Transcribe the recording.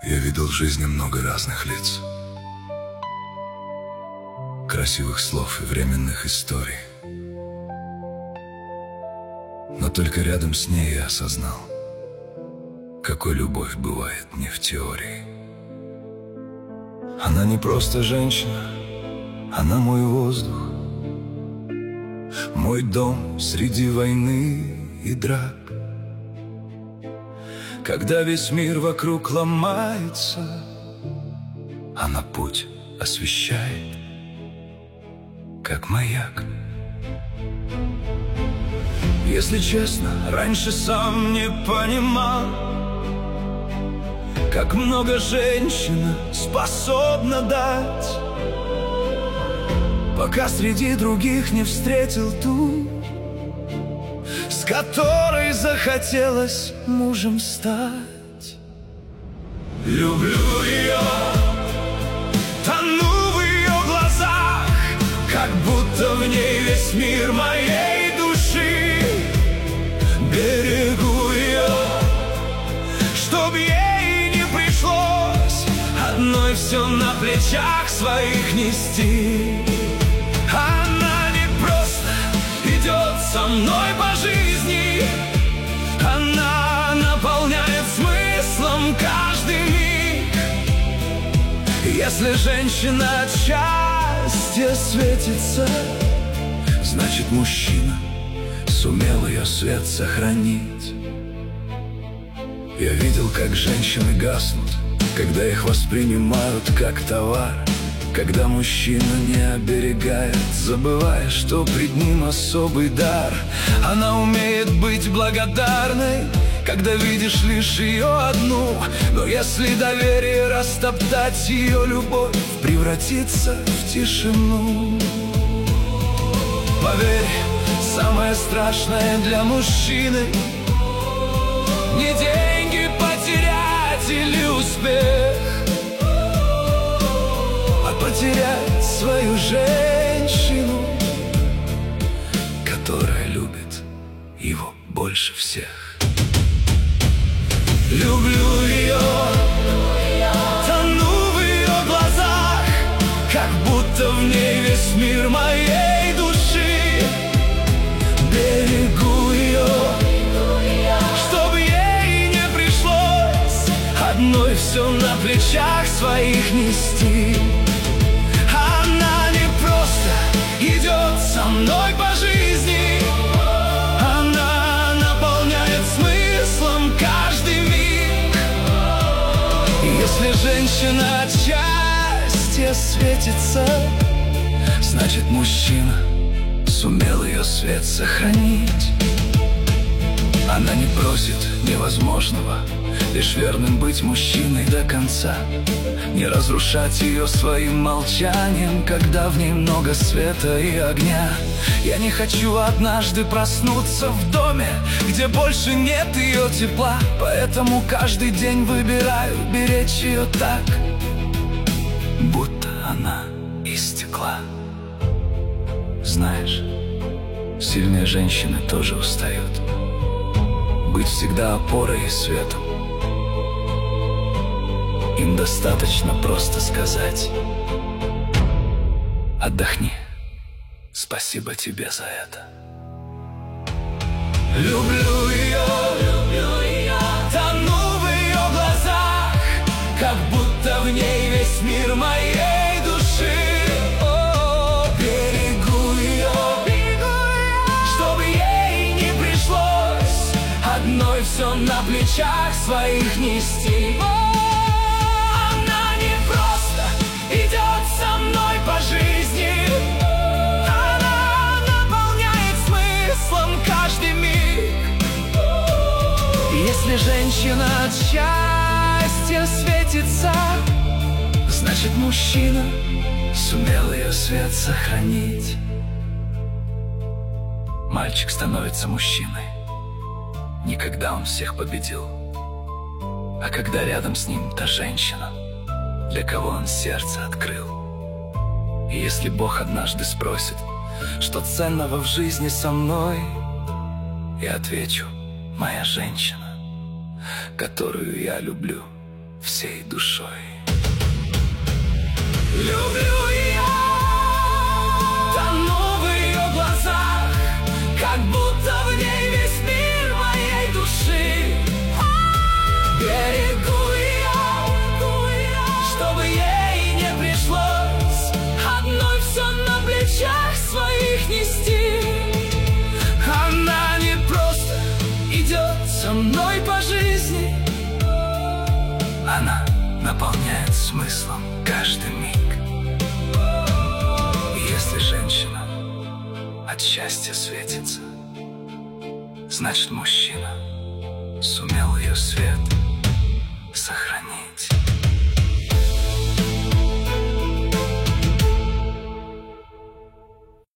Я видел в жизни много разных лиц, красивых слов и временных историй. Но только рядом с ней я осознал, какой любовь бывает не в теории. Она не просто женщина, она мой воздух, мой дом среди войны и драк. Когда весь мир вокруг ломается, она путь освещает, как маяк. Если честно, раньше сам не понимал, как много женщина способна дать, пока среди других не встретил ту, с которой захотелось мужем стать. Люблю ее, тону в ее глазах, как будто в ней весь мир моей души. Берегу ее, чтоб ей не пришлось одной все на плечах своих нести. Она не просто идет со мной по жизни, она наполняет смыслом каждый миг. Если женщина от счастья светится, значит мужчина сумел ее свет сохранить. Я видел, как женщины гаснут, когда их воспринимают как товар, когда мужчина не оберегает, забывая, что пред ним особый дар. Она умеет быть благодарной, когда видишь лишь ее одну. Но если доверие растоптать, ее любовь превратится в тишину. Поверь, самое страшное для мужчины не деньги потерять или успех, а потерять свою женщину, которая любит его больше всех. Люблю ее, тону в ее глазах, как будто в ней весь мир моей души. Берегу ее, чтоб ей не пришлось одной все на плечах своих нести. Она не просто идет со мной по жизни, она наполняет смыслом каждый миг. Если женщина от счастья светится, значит мужчина сумел ее свет сохранить. Она не просит невозможного, лишь верным быть мужчиной до конца, не разрушать ее своим молчанием, когда в ней много света и огня. Я не хочу однажды проснуться в доме, где больше нет ее тепла, поэтому каждый день выбираю беречь ее так, будто она из стекла. Знаешь, сильные женщины тоже устают быть всегда опорой и светом. Им достаточно просто сказать: отдохни, спасибо тебе за это. Люблю ее, тону в ее глазах, как будто в ней весь мир моей души. Берегу ее, чтобы ей не пришлось одной все на плечах своих нести. Она не просто идет со мной по жизни, она наполняет смыслом каждый миг. Если женщина от счастья светится, значит мужчина сумел ее свет сохранить. Мальчик становится мужчиной не когда он всех победил, а когда рядом с ним та женщина, для кого он сердце открыл. И если Бог однажды спросит, что ценного в жизни со мной, я отвечу: моя женщина, которую я люблю всей душой. Люблю ее, тону в ее глазах, как будто в ней весь мир моей души. Берегу ее, чтобы ей не пришлось одной все на плечах своих нести. Она не просто идет со мной по жизни, она наполняет смыслом каждый миг. И если женщина от счастья светится, значит, мужчина сумел ее свет сохранить.